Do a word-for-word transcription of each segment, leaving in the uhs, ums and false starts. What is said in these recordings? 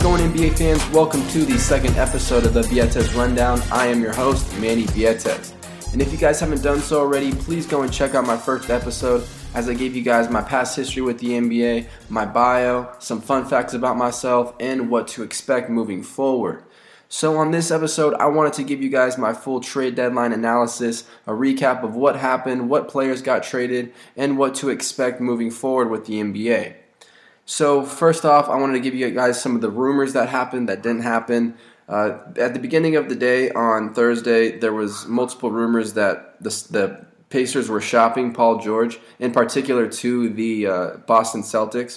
going, N B A fans? Welcome to the second episode of the Vietes Rundown. I am your host, Manny Vietes. And if you guys haven't done so already, please go and check out my first episode as I gave you guys my past history with the N B A, my bio, some fun facts about myself, and what to expect moving forward. So on this episode, I wanted to give you guys my full trade deadline analysis, a recap of what happened, what players got traded, and what to expect moving forward with the N B A. So first off, I wanted to give you guys some of the rumors that happened that didn't happen. Uh, at the beginning of the day on Thursday, there was multiple rumors that the, the Pacers were shopping Paul George, in particular to the uh, Boston Celtics.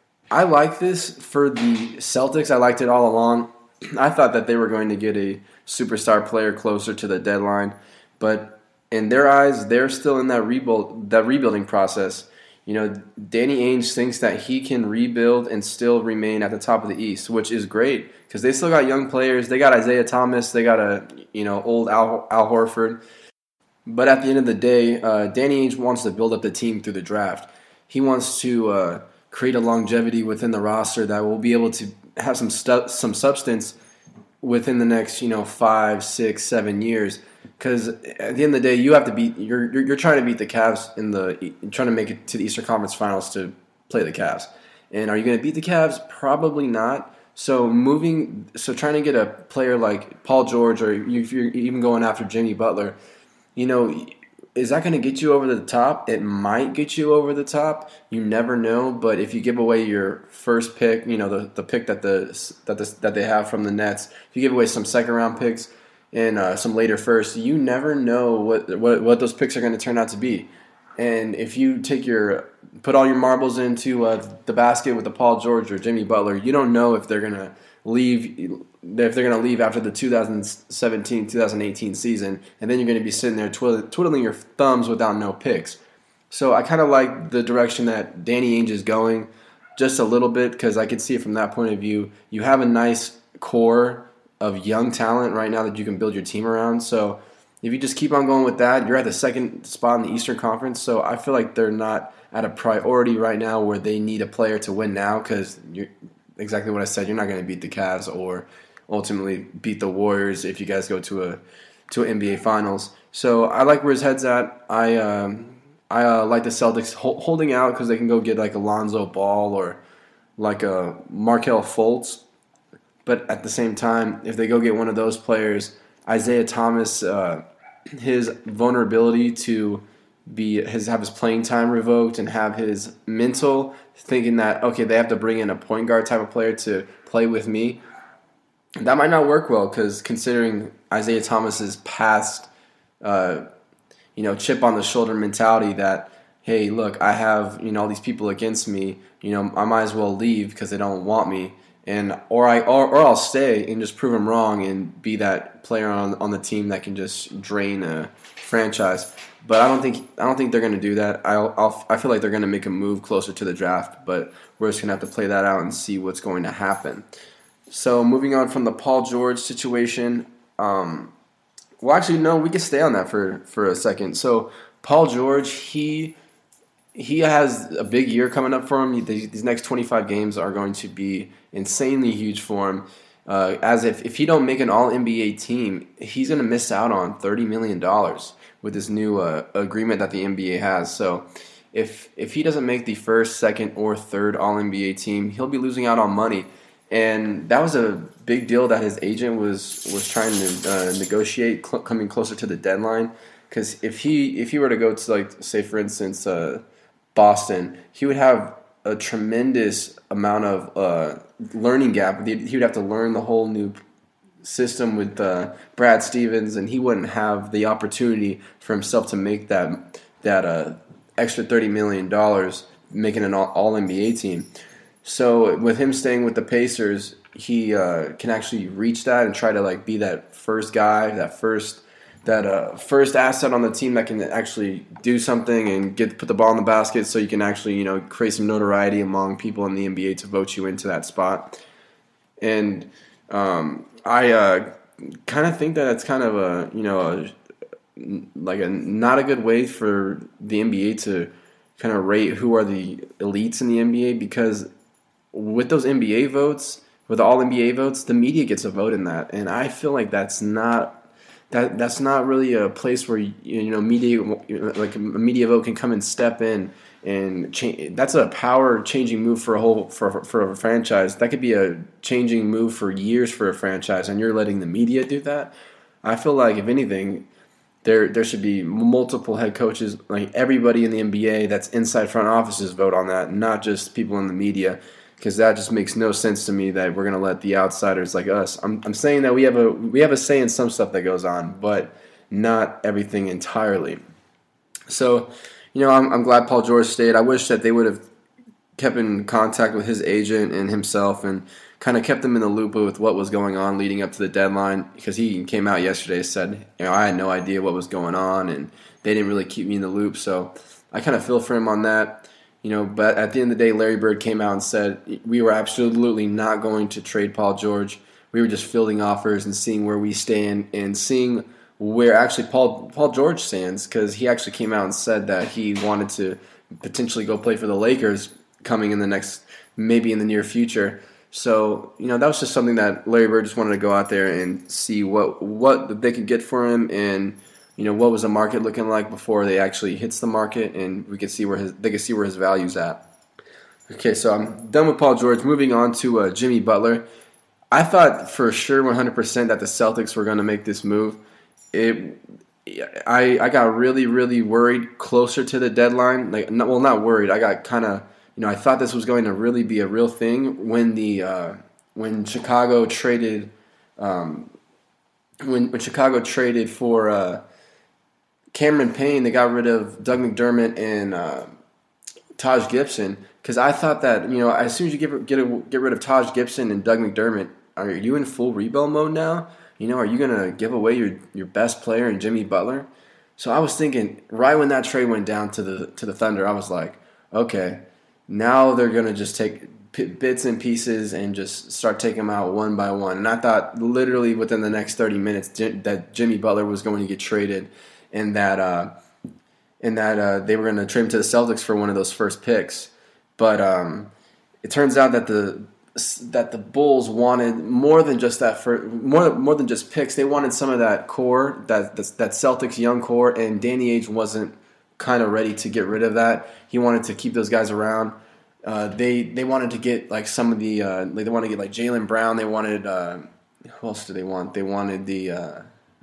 I like this for the Celtics. I liked it all along. I thought that they were going to get a superstar player closer to the deadline, but in their eyes, they're still in that rebuild, that rebuilding process. You know, Danny Ainge thinks that he can rebuild and still remain at the top of the East, which is great because they still got young players. They got Isaiah Thomas. They got a you know old Al, Al Horford. But at the end of the day, uh, Danny Ainge wants to build up the team through the draft. He wants to uh, create a longevity within the roster that will be able to have some stu- some substance within the next you know five, six, seven years. Because at the end of the day, you have to beat. You're, you're you're trying to beat the Cavs in the trying to make it to the Eastern Conference Finals to play the Cavs. And are you going to beat the Cavs? Probably not. So moving, so trying to get a player like Paul George, or if you're even going after Jimmy Butler, you know, is that going to get you over the top? It might get you over the top. You never know. But if you give away your first pick, you know, the, the pick that the that the, that they have from the Nets, if you give away some second round picks and uh, some later first, you never know what, what what those picks are going to turn out to be. And if you take your put all your marbles into uh, the basket with the Paul George or Jimmy Butler, you don't know if they're going to leave if they're going to leave after the two thousand seventeen two thousand eighteen season, and then you're going to be sitting there twiddling, twiddling your thumbs without no picks. So I kind of like the direction that Danny Ainge is going, just a little bit, because I could see it from that point of view. You have a nice core of young talent right now that you can build your team around. So if you just keep on going with that, you're at the second spot in the Eastern Conference. So I feel like they're not at a priority right now where they need a player to win now, because you're exactly what I said. You're not going to beat the Cavs or ultimately beat the Warriors if you guys go to a to an N B A Finals. So I like where his head's at. I um, I uh, like the Celtics ho- holding out because they can go get like Alonzo Ball or like a Markelle Fultz. But at the same time, if they go get one of those players, Isaiah Thomas, uh, his vulnerability to be his have his playing time revoked and have his mental thinking that, okay, they have to bring in a point guard type of player to play with me, that might not work well, because considering Isaiah Thomas's past, uh, you know, chip on the shoulder mentality that, hey, look, I have you know all these people against me, you know, I might as well leave because they don't want me. And or I or, or I'll stay and just prove them wrong and be that player on on the team that can just drain a franchise. But I don't think I don't think they're going to do that. I'll, I'll I feel like they're going to make a move closer to the draft, but we're just going to have to play that out and see what's going to happen. So moving on from the Paul George situation, um, well, actually no, we can stay on that for for a second. So Paul George, he. He has a big year coming up for him. These next twenty-five games are going to be insanely huge for him. Uh, as if, if he don't make an all N B A team, he's going to miss out on thirty million dollars with this new uh, agreement that the N B A has. So if if he doesn't make the first, second, or third all N B A team, he'll be losing out on money. And that was a big deal that his agent was was trying to uh, negotiate cl- coming closer to the deadline. Because if he if he were to go to, like, say for instance, uh, Boston, he would have a tremendous amount of uh, learning gap. He would have to learn the whole new system with uh, Brad Stevens, and he wouldn't have the opportunity for himself to make that that uh, extra thirty million dollars, making an all N B A team. So with him staying with the Pacers, he uh, can actually reach that and try to like be that first guy, that first. That uh, first asset on the team that can actually do something and get put the ball in the basket, so you can actually you know create some notoriety among people in the N B A to vote you into that spot. And um, I uh, kind of think that it's kind of a you know a, like a not a good way for the N B A to kind of rate who are the elites in the N B A, because with those N B A votes, with all N B A votes, the media gets a vote in that, and I feel like that's not that that's not really a place where you know media like a media vote can come and step in and change. That's a power changing move for a whole for for a franchise. That could be a changing move for years for a franchise, and you're letting the media do that. I feel like if anything, there there should be multiple head coaches, like everybody in the N B A that's inside front offices vote on that, not just people in the media. Because that just makes no sense to me that we're gonna let the outsiders like us. I'm I'm saying that we have a we have a say in some stuff that goes on, but not everything entirely. So, you know, I'm I'm glad Paul George stayed. I wish that they would have kept in contact with his agent and himself and kind of kept them in the loop with what was going on leading up to the deadline. Because he came out yesterday and said, you know, I had no idea what was going on and they didn't really keep me in the loop. So I kind of feel for him on that. You know, but at the end of the day, Larry Bird came out and said we were absolutely not going to trade Paul George. We were just fielding offers and seeing where we stand and seeing where actually Paul Paul George stands, because he actually came out and said that he wanted to potentially go play for the Lakers coming in the next, maybe in the near future. So, you know, that was just something that Larry Bird just wanted to go out there and see what what they could get for him, and you know, what was the market looking like before they actually hits the market, and we could see where his they could see where his value's at. Okay, so I'm done with Paul George. Moving on to uh, Jimmy Butler. I thought for sure one hundred percent that the Celtics were going to make this move. It, I I got really really worried closer to the deadline. Like, not, well, not worried. I got kind of, you know, I thought this was going to really be a real thing when the uh, when Chicago traded um, when when Chicago traded for. Uh, Cameron Payne, they got rid of Doug McDermott and uh, Taj Gibson, because I thought that, you know, as soon as you get get get rid of Taj Gibson and Doug McDermott, are you in full rebuild mode now? You know, are you gonna give away your, your best player in Jimmy Butler? So I was thinking, right when that trade went down to the to the Thunder, I was like, okay, now they're gonna just take p- bits and pieces and just start taking them out one by one. And I thought literally within the next thirty minutes J- that Jimmy Butler was going to get traded. And that, uh, and that uh, they were going to trade him to the Celtics for one of those first picks, but um, it turns out that the that the Bulls wanted more than just that for more more than just picks. They wanted some of that core, that that, that Celtics young core, and Danny Ainge wasn't kind of ready to get rid of that. He wanted to keep those guys around. Uh, they they wanted to get like some of the uh, they wanted to get like Jaylen Brown. They wanted uh, who else do they want? They wanted the uh,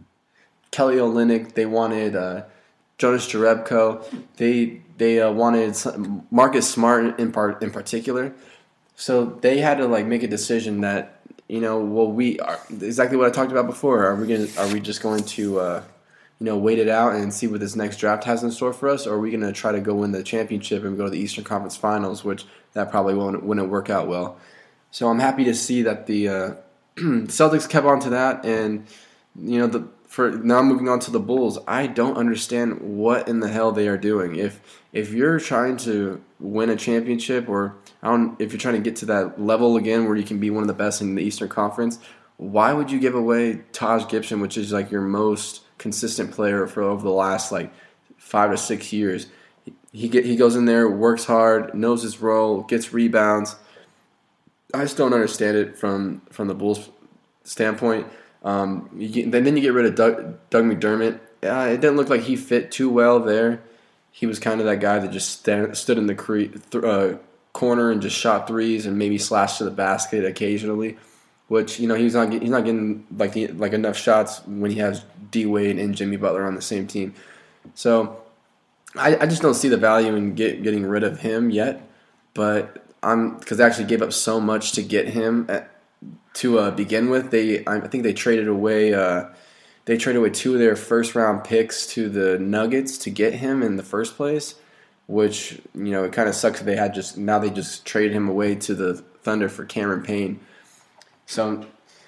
Kelly Olynyk. They wanted uh, Jonas Jerebko. They they uh, wanted some, Marcus Smart in part in particular. So they had to like make a decision that, you know, well, we are exactly what I talked about before. Are we going are we just going to uh, you know, wait it out and see what this next draft has in store for us, or are we going to try to go win the championship and go to the Eastern Conference Finals, which that probably won't wouldn't work out well. So I'm happy to see that the uh, Celtics kept on to that, and you know the. For now, moving on to the Bulls, I don't understand what in the hell they are doing. If if you're trying to win a championship, or I don't, if you're trying to get to that level again where you can be one of the best in the Eastern Conference, why would you give away Taj Gibson, which is like your most consistent player for over the last like five to six years? He get he goes in there, works hard, knows his role, gets rebounds. I just don't understand it from from the Bulls' standpoint. Um, you get, then you get rid of Doug, Doug McDermott. Uh, it didn't look like he fit too well there. He was kind of that guy that just stand, stood in the cre- th- uh, corner and just shot threes and maybe slashed to the basket occasionally. Which, you know, he's not he's not getting like the, like enough shots when he has D Wade and Jimmy Butler on the same team. So I, I just don't see the value in get, getting rid of him yet. But I'm because they actually gave up so much to get him at, to uh, begin with. They I think they traded away uh, they traded away two of their first round picks to the Nuggets to get him in the first place, which, you know, it kind of sucks that they had just now they just traded him away to the Thunder for Cameron Payne. So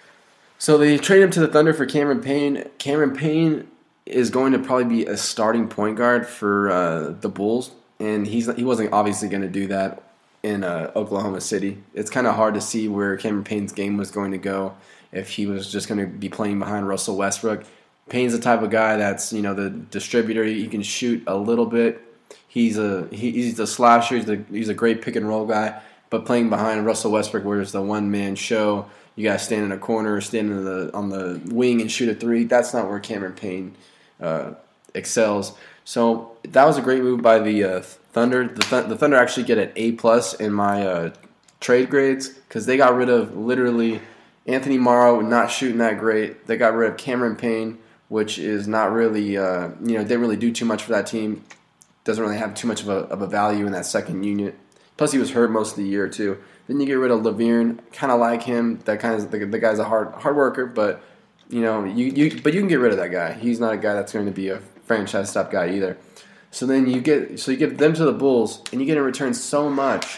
so they traded him to the Thunder for Cameron Payne. Cameron Payne is going to probably be a starting point guard for uh, the Bulls, and he's he wasn't obviously going to do that in uh, Oklahoma City. It's kind of hard to see where Cameron Payne's game was going to go if he was just going to be playing behind Russell Westbrook. Payne's the type of guy that's, you know, the distributor. He can shoot a little bit. He's a he, he's a slasher. He's a, he's a great pick and roll guy. but playing behind Russell Westbrook, where it's the one man show, you got to stand in a corner, stand in the on the wing and shoot a three. That's not where Cameron Payne uh, excels. So that was a great move by the uh, Thunder. The, Th- the Thunder actually get an A plus in my uh, trade grades because they got rid of literally Anthony Morrow, not shooting that great. They got rid of Cameron Payne, which is not really, uh, you know, didn't really do too much for that team. Doesn't really have too much of a, of a value in that second unit. Plus, he was hurt most of the year too. Then you get rid of Laverne. Kind of like him. That kind of the, the guy's a hard hard worker, but you know, you, you but you can get rid of that guy. He's not a guy that's going to be a franchise stop guy either. So then you get so you give them to the Bulls, and you get in return so much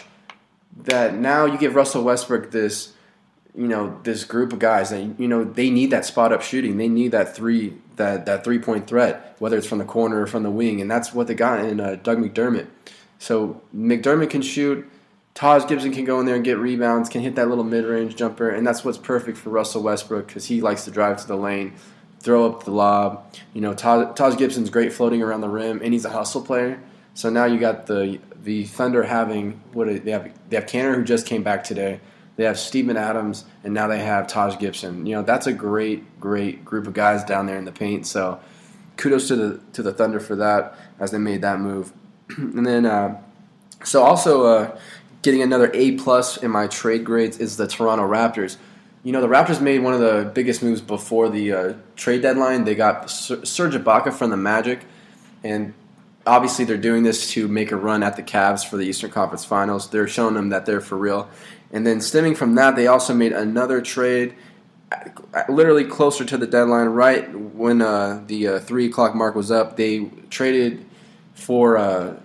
that now you give Russell Westbrook this, you know, this group of guys that, you know, they need that spot up shooting. They need that three that that three point threat, whether it's from the corner or from the wing, and that's what they got in uh, Doug McDermott. So McDermott can shoot. Taj Gibson can go in there and get rebounds, can hit that little mid-range jumper, and that's what's perfect for Russell Westbrook because he likes to drive to the lane, throw up the lob. You know, Taj, Taj Gibson's great floating around the rim, and he's a hustle player. So now you got the the Thunder having what they have. They have Canner, who just came back today. They have Steven Adams, and now they have Taj Gibson. You know, that's a great, great group of guys down there in the paint. So kudos to the to the Thunder for that as they made that move. And then, uh, so also. Uh, Getting another A plus in my trade grades is the Toronto Raptors. You know, the Raptors made one of the biggest moves before the uh, trade deadline. They got Serge Ibaka from the Magic, and obviously they're doing this to make a run at the Cavs for the Eastern Conference Finals. They're showing them that they're for real. And then stemming from that, they also made another trade literally closer to the deadline, right when uh, the uh, three o'clock mark was up. They traded for uh,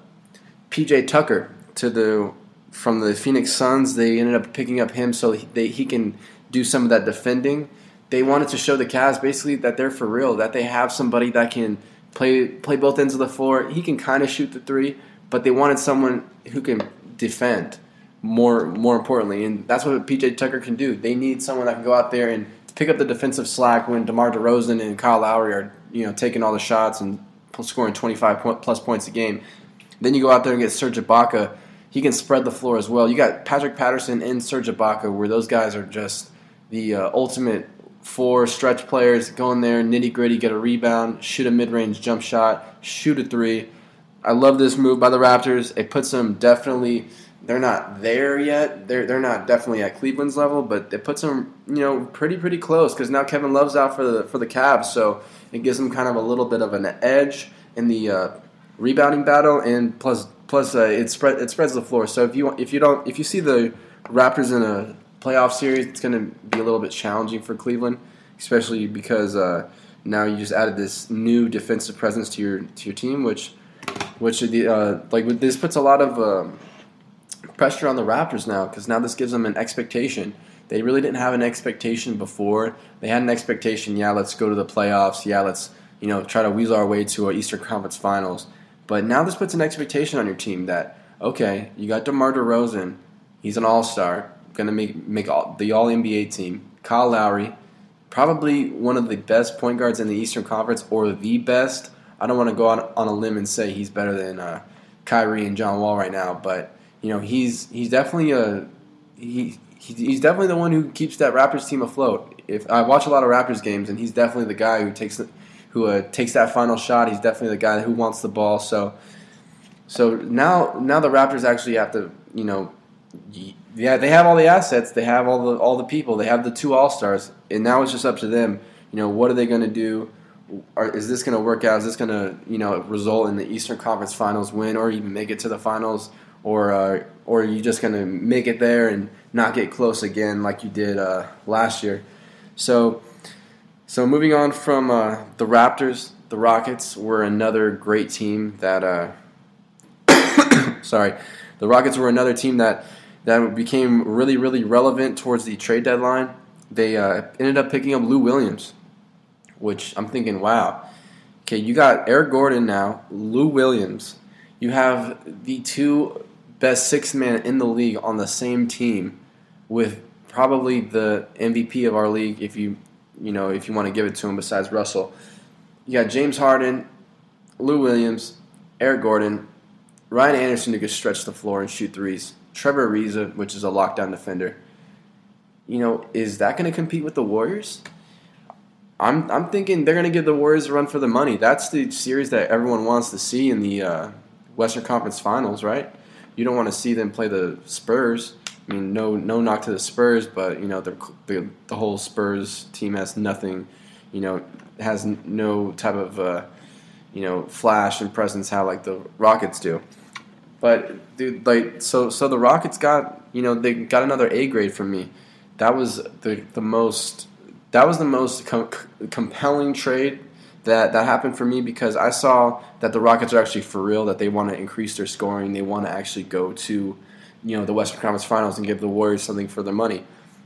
P J Tucker to the from the Phoenix Suns. They ended up picking up him so he, they, he can do some of that defending. They wanted to show the Cavs basically that they're for real, that they have somebody that can play play both ends of the floor. He can kind of shoot the three, but they wanted someone who can defend more more importantly, and that's what P J Tucker can do. They need someone that can go out there and pick up the defensive slack when DeMar DeRozan and Kyle Lowry are, you know, taking all the shots and scoring twenty-five plus points a game. Then you go out there and get Serge Ibaka. He can spread the floor as well. You got Patrick Patterson and Serge Ibaka, where those guys are just the uh, ultimate four stretch players. Go in there, nitty-gritty, get a rebound, shoot a mid-range jump shot, shoot a three. I love this move by the Raptors. It puts them definitely – they're not there yet. They're they're not definitely at Cleveland's level, but it puts them, you know, pretty, pretty close because now Kevin Love's out for the for the Cavs, so it gives them kind of a little bit of an edge in the uh, rebounding battle, and plus – Plus, uh, it spread it spreads the floor. So if you if you don't if you see the Raptors in a playoff series, it's going to be a little bit challenging for Cleveland, especially because uh, now you just added this new defensive presence to your to your team, which which uh, like this puts a lot of um, pressure on the Raptors now because now this gives them an expectation. They really didn't have an expectation before. They had an expectation. Yeah, let's go to the playoffs. Yeah, let's you know try to weasel our way to an Eastern Conference Finals. But now this puts an expectation on your team that, okay, you got DeMar DeRozan. He's an all-star, going to make make all, the All-N B A team. Kyle Lowry, probably one of the best point guards in the Eastern Conference or the best. I don't want to go on, on a limb and say he's better than uh, Kyrie and John Wall right now, but you know he's he's definitely a he, he he's definitely the one who keeps that Raptors team afloat. If I watch a lot of Raptors games, and he's definitely the guy who takes the who uh, takes that final shot. He's definitely the guy who wants the ball. So, so now, now the Raptors actually have to, you know, yeah, they have all the assets, they have all the all the people, they have the two All Stars, and now it's just up to them. You know, what are they going to do? Or is this going to work out? Is this going to, you know, result in the Eastern Conference Finals win, or even make it to the finals, or uh, or are you just going to make it there and not get close again like you did uh, last year? So. So moving on from uh, the Raptors, the Rockets were another great team that. Uh, sorry, the Rockets were another team that that became really, really relevant towards the trade deadline. They uh, ended up picking up Lou Williams, which I'm thinking, wow. Okay, you got Eric Gordon now, Lou Williams. You have the two best sixth man in the league on the same team, with probably the M V P of our league, if you. You know, if you want to give it to him besides Russell. You got James Harden, Lou Williams, Eric Gordon, Ryan Anderson who could stretch the floor and shoot threes. Trevor Ariza, which is a lockdown defender. You know, is that going to compete with the Warriors? I'm I'm thinking they're going to give the Warriors a run for the money. That's the series that everyone wants to see in the uh, Western Conference Finals, right? You don't want to see them play the Spurs. I mean, no no knock to the Spurs, but you know the the, the whole Spurs team has nothing, you know, has no type of uh, you know flash and presence how like the Rockets do. But dude, like so so the Rockets got you know they got another A grade from me. That was the the most that was the most com- compelling trade that that happened for me because I saw that the Rockets are actually for real, that they want to increase their scoring, they want to actually go to you know the Western Conference Finals and give the Warriors something for their money.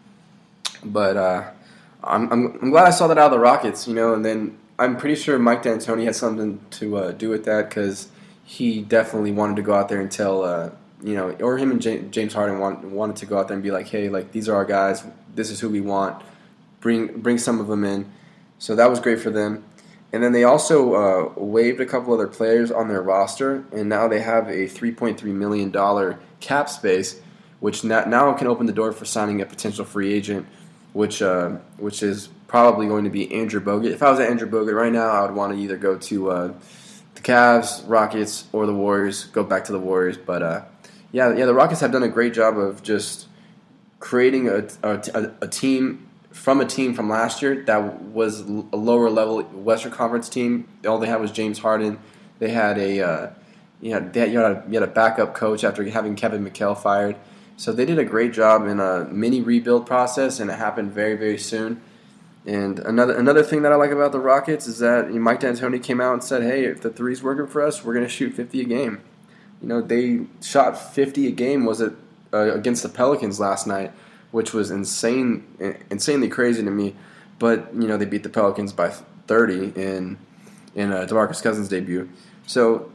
But uh, I'm, I'm I'm glad I saw that out of the Rockets, you know, and then I'm pretty sure Mike D'Antoni had something to uh, do with that because he definitely wanted to go out there and tell. Uh, You know, or him and James Harden want, wanted to go out there and be like, hey, like these are our guys. This is who we want. Bring bring some of them in. So that was great for them. And then they also uh, waived a couple other players on their roster, and now they have a three point three million dollars cap space, which now can open the door for signing a potential free agent, which uh, which is probably going to be Andrew Bogut. If I was at Andrew Bogut right now, I would want to either go to uh, the Cavs, Rockets, or the Warriors. Go back to the Warriors, but. Uh, Yeah, yeah. The Rockets have done a great job of just creating a, a, a team from a team from last year that was a lower level Western Conference team. All they had was James Harden. They had a uh, you know they had, you, had a, you had a backup coach after having Kevin McHale fired. So they did a great job in a mini rebuild process, and it happened very very soon. And another another thing that I like about the Rockets is that Mike D'Antoni came out and said, "Hey, if the three's working for us, we're going to shoot fifty a game." You know, they shot fifty a game, was it, uh, against the Pelicans last night, which was insane, insanely crazy to me. But, you know, they beat the Pelicans by thirty in in uh, DeMarcus Cousins' debut. So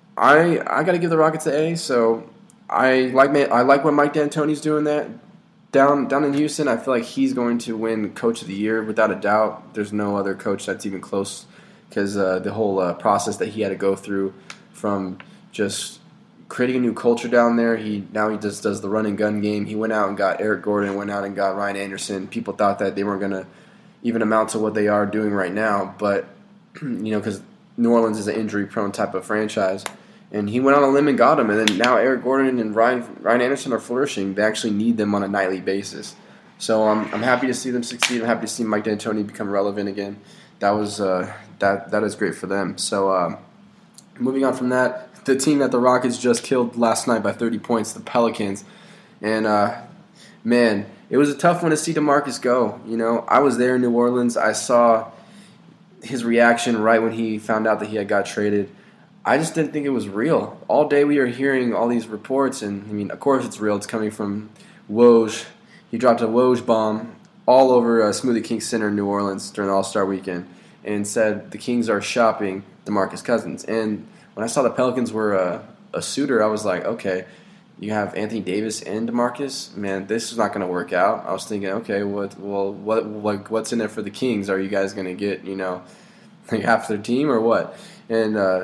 I I got to give the Rockets an A. So I like I like what Mike D'Antoni's doing that down down in Houston. I feel like he's going to win Coach of the Year without a doubt. There's no other coach that's even close because uh, the whole uh, process that he had to go through from just creating a new culture down there. He now he just does the run and gun game. He went out and got Eric Gordon, went out and got Ryan Anderson. People thought that they weren't going to even amount to what they are doing right now, but you know, because New Orleans is an injury-prone type of franchise, and he went on a limb and got him. And then now Eric Gordon and Ryan Ryan Anderson are flourishing. They actually need them on a nightly basis. So um, I'm happy to see them succeed. I'm happy to see Mike D'Antoni become relevant again. That was uh, that that is great for them. So uh, moving on from that. The team that the Rockets just killed last night by thirty points, the Pelicans. And, uh, man, it was a tough one to see DeMarcus go. You know, I was there in New Orleans. I saw his reaction right when he found out that he had got traded. I just didn't think it was real. All day we were hearing all these reports, and, I mean, of course it's real. It's coming from Woj. He dropped a Woj bomb all over uh, Smoothie King Center in New Orleans during the All-Star weekend and said the Kings are shopping DeMarcus Cousins. And when I saw the Pelicans were a, a suitor, I was like, okay, you have Anthony Davis and DeMarcus. Man, this is not going to work out. I was thinking, okay, what, well, what, what, what's in it for the Kings? Are you guys going to get, you know, like half their team or what? And uh,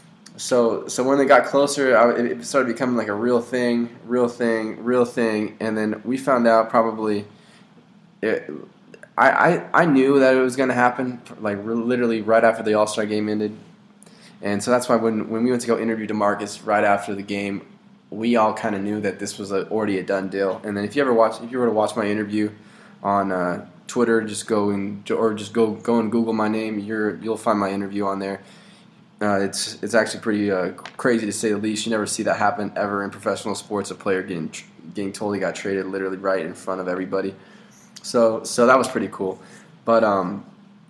so, so when they got closer, I, it started becoming like a real thing, real thing, real thing. And then we found out probably, it, I, I, I knew that it was going to happen, like literally right after the All-Star game ended. And so that's why when, when we went to go interview DeMarcus right after the game, we all kind of knew that this was a, already a done deal. And then if you ever watch, if you were to watch my interview on uh, Twitter, just go and or just go go and Google my name. You're you'll find my interview on there. Uh, it's it's actually pretty uh, crazy to say the least. You never see that happen ever in professional sports. A player getting getting totally got traded literally right in front of everybody. So so that was pretty cool. But um,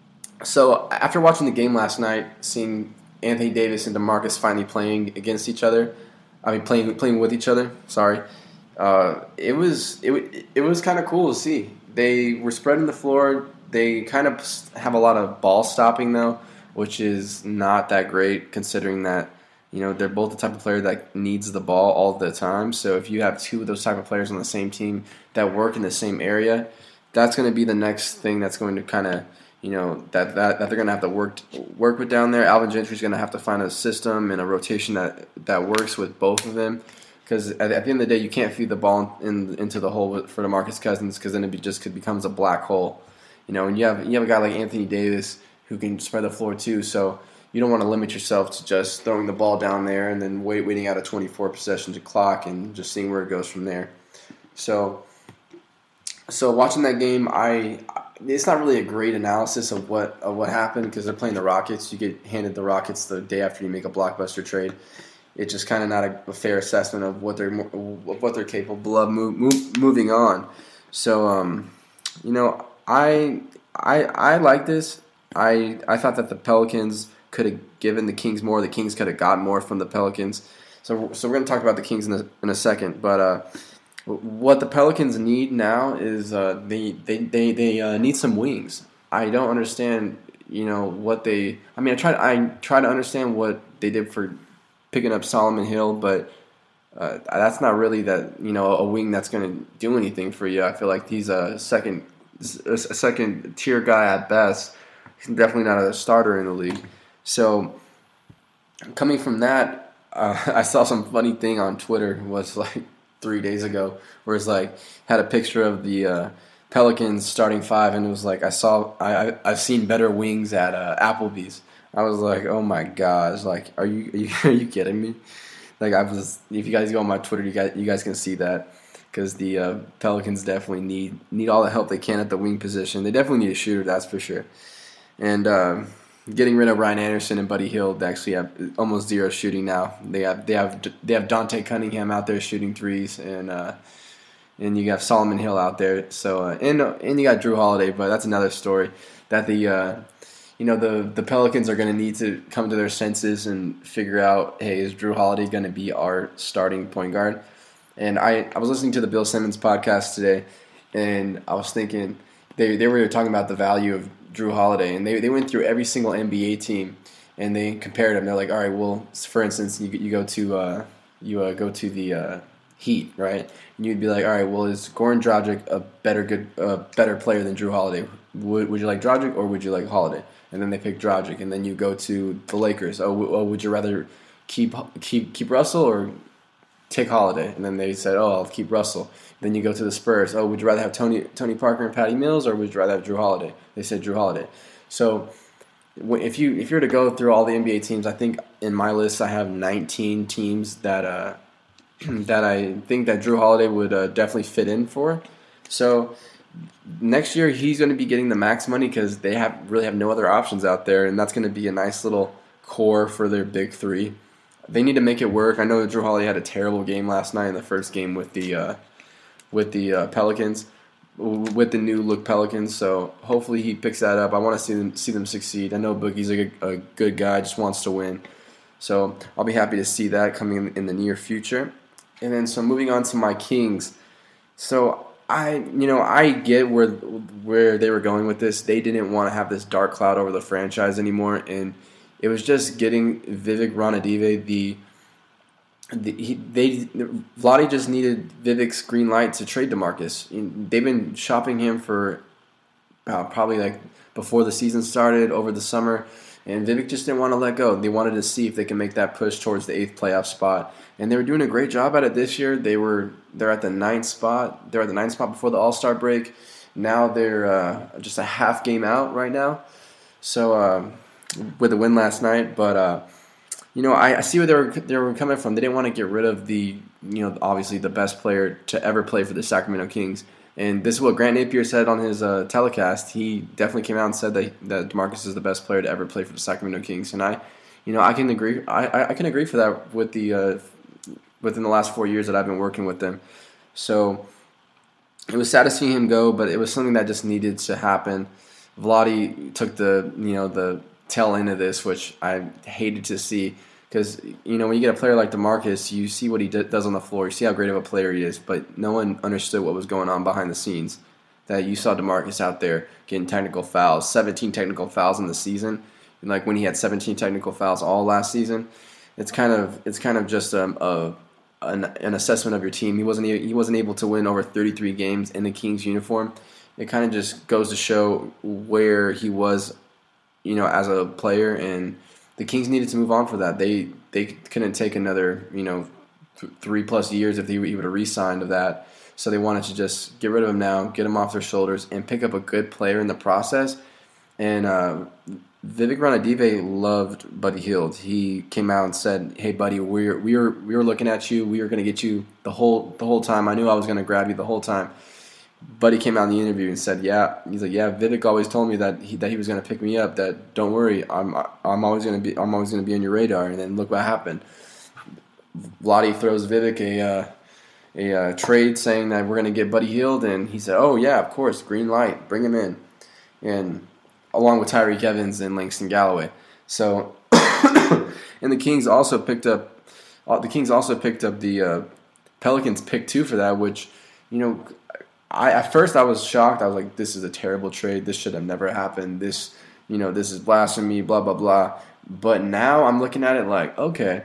so after watching the game last night, seeing Anthony Davis and DeMarcus finally playing against each other. I mean, playing playing with each other. Sorry, uh, it was it it was kind of cool to see. They were spreading the floor. They kind of have a lot of ball stopping though, which is not that great considering that you know they're both the type of player that needs the ball all the time. So if you have two of those type of players on the same team that work in the same area, that's going to be the next thing that's going to kind of you know, that, that, that they're going to have to work work with down there. Alvin Gentry's going to have to find a system and a rotation that, that works with both of them. because at, at the end of the day, you can't feed the ball in, into the hole for DeMarcus Cousins, because then it be, just becomes a black hole. You know, and you have you have a guy like Anthony Davis who can spread the floor too. So you don't want to limit yourself to just throwing the ball down there and then wait, waiting out a twenty-four possessions clock and just seeing where it goes from there. So, so watching that game, I it's not really a great analysis of what of what happened, because they're playing the Rockets. You get handed the Rockets the day after you make a blockbuster trade. It's just kind of not a, a fair assessment of what they're of what they're capable of move, move, moving on. So, um, you know, I I I like this. I I thought that the Pelicans could have given the Kings more. The Kings could have gotten more from the Pelicans. So so we're going to talk about the Kings in a, in a second. But uh, what the Pelicans need now is uh, they they they, they uh, need some wings. I don't understand, you know, what they. I mean, I try I try to understand what they did for picking up Solomon Hill, but uh, that's not really that, you know, a wing that's going to do anything for you. I feel like he's a second a second tier guy at best. He's definitely not a starter in the league. So coming from that, uh, I saw some funny thing on Twitter. It was like three days ago, where it's like had a picture of the uh, Pelicans starting five, and it was like I saw I, I I've seen better wings at uh, Applebee's. I was like, oh my gosh, like are you are you, are you kidding me? Like I was. If you guys go on my Twitter, you guys you guys can see that, because the uh, Pelicans definitely need need all the help they can at the wing position. They definitely need a shooter, that's for sure. And uh, getting rid of Ryan Anderson and Buddy Hield, they actually have almost zero shooting now. They have they have they have Dante Cunningham out there shooting threes, and uh, and you have Solomon Hill out there. So uh, and and you got Drew Holiday, but that's another story. That the uh, you know the the Pelicans are going to need to come to their senses and figure out, hey, is Drew Holiday going to be our starting point guard? And I, I was listening to the Bill Simmons podcast today, and I was thinking they they were talking about the value of Drew Holiday, and they they went through every single N B A team, and they compared them. They're like, all right, well, for instance, you you go to uh, you uh, go to the uh, Heat, right? And you'd be like, all right, well, is Goran Dragic a better good uh, better player than Drew Holiday? Would would you like Dragic or would you like Holiday? And then they pick Dragic, and then you go to the Lakers. Oh, w- oh would you rather keep keep keep Russell or take Holiday? And then they said, oh, I'll keep Russell. Then you go to the Spurs. Oh, would you rather have Tony Tony Parker and Patty Mills, or would you rather have Drew Holiday? They said Drew Holiday. So if you if you were to go through all the N B A teams, I think in my list I have nineteen teams that uh, that I think that Drew Holiday would uh, definitely fit in for. So next year he's going to be getting the max money, because they have really have no other options out there, and that's going to be a nice little core for their big three. They need to make it work. I know that Drew Holiday had a terrible game last night in the first game with the uh, with the uh, Pelicans, with the new look Pelicans. So hopefully he picks that up. I want to see them see them succeed. I know Boogie's a good, a good guy, just wants to win. So I'll be happy to see that coming in, in the near future. And then so moving on to my Kings. So I you know I get where where they were going with this. They didn't want to have this dark cloud over the franchise anymore, and it was just getting Vivek Ranadive the, the he, they Vlade just needed Vivek's green light to trade DeMarcus. They've been shopping him for uh, probably like before the season started, over the summer, and Vivek just didn't want to let go. They wanted to see if they can make that push towards the eighth playoff spot, and they were doing a great job at it this year. They were they're at the ninth spot. They're at the ninth spot before the All-Star break. Now they're uh, just a half game out right now. So. Um, with the win last night, but uh, you know I, I see where they were they were coming from. They didn't want to get rid of the you know obviously the best player to ever play for the Sacramento Kings, and this is what Grant Napier said on his uh, telecast. He definitely came out and said that that DeMarcus is the best player to ever play for the Sacramento Kings, and I you know I can agree I, I can agree for that with the uh, within the last four years that I've been working with them. So it was sad to see him go, but it was something that just needed to happen. Vlade took the you know the tail end of this, which I hated to see, because you know when you get a player like DeMarcus, you see what he d- does on the floor, you see how great of a player he is, but no one understood what was going on behind the scenes. That you saw DeMarcus out there getting technical fouls, seventeen technical fouls in the season, and like when he had seventeen technical fouls all last season. It's kind of it's kind of just a, a an, an assessment of your team. He wasn't he wasn't able to win over thirty-three games in the Kings uniform. It kind of just goes to show where he was, you know, as a player, and the Kings needed to move on for that. They they couldn't take another, you know, th- three plus years if he, he would have re-signed of that. So they wanted to just get rid of him now, get him off their shoulders, and pick up a good player in the process. And uh, Vivek Ranadive loved Buddy Hield. He came out and said, "Hey, buddy, we're we were we were looking at you. We were going to get you the whole the whole time. I knew I was going to grab you the whole time." Buddy came out in the interview and said, "Yeah." He's like, "Yeah, Vivek always told me that he that he was going to pick me up. That don't worry, I'm I'm always going to be I'm always going to be on your radar." And then look what happened. Vlade throws Vivek a uh, a uh, trade saying that we're going to get Buddy Hield, and he said, "Oh yeah, of course, green light, bring him in," and along with Tyreek Evans and Langston Galloway. So, and the Kings also picked up uh, the Kings also picked up the uh, Pelicans pick two for that, which, you know, I at first I was shocked. I was like, this is a terrible trade. This should have never happened. This, you know, this is blasphemy. Blah blah blah. But now I'm looking at it like, okay.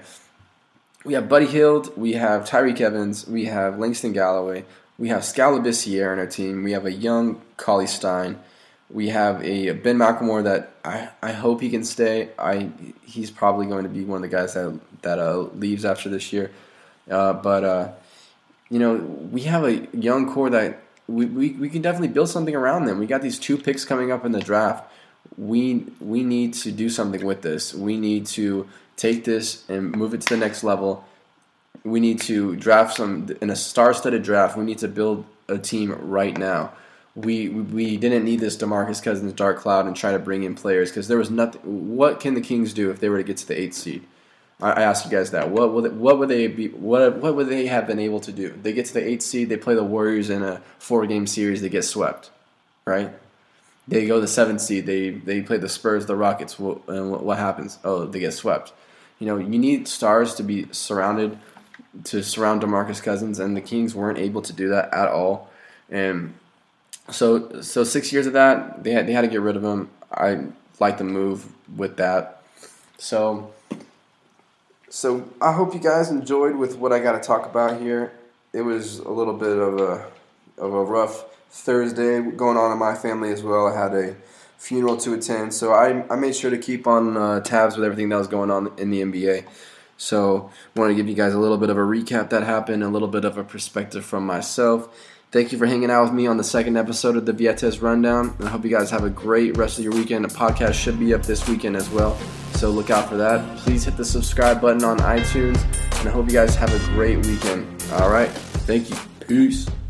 We have Buddy Hield, we have Tyreek Evans, we have Langston Galloway, we have Scalabissiere on our team, we have a young Cauley Stein, we have a Ben McLemore that I, I hope he can stay. I he's probably going to be one of the guys that that uh, leaves after this year. Uh, but uh, you know, we have a young core that we, we we can definitely build something around them. We got these two picks coming up in the draft. We we need to do something with this. We need to take this and move it to the next level. We need to draft some in a star-studded draft. We need to build a team right now. We we didn't need this DeMarcus Cousins dark cloud and try to bring in players because there was nothing. What can the Kings do if they were to get to the eighth seed? I, I asked you guys that. What would what would they be? What what would they have been able to do? They get to the eighth seed. They play the Warriors in a four-game series. They get swept, right? They go to the seventh seed. They they play the Spurs, the Rockets. What, and what, what happens? Oh, they get swept. You know, you need stars to be surrounded, to surround DeMarcus Cousins, and the Kings weren't able to do that at all. And so, so six years of that, they had they had to get rid of him. I like the move with that. So, so I hope you guys enjoyed with what I got to talk about here. It was a little bit of a of a rough Thursday going on in my family as well. I had a funeral to attend, so I I made sure to keep on uh, tabs with everything that was going on in the N B A. So I want to give you guys a little bit of a recap that happened, a little bit of a perspective from myself. Thank you for hanging out with me on the second episode of the Vietes Rundown, and I hope you guys have a great rest of your weekend. The podcast should be up this weekend as well, so look out for that. Please hit the subscribe button on iTunes, and I hope you guys have a great weekend. All right, thank you. Peace.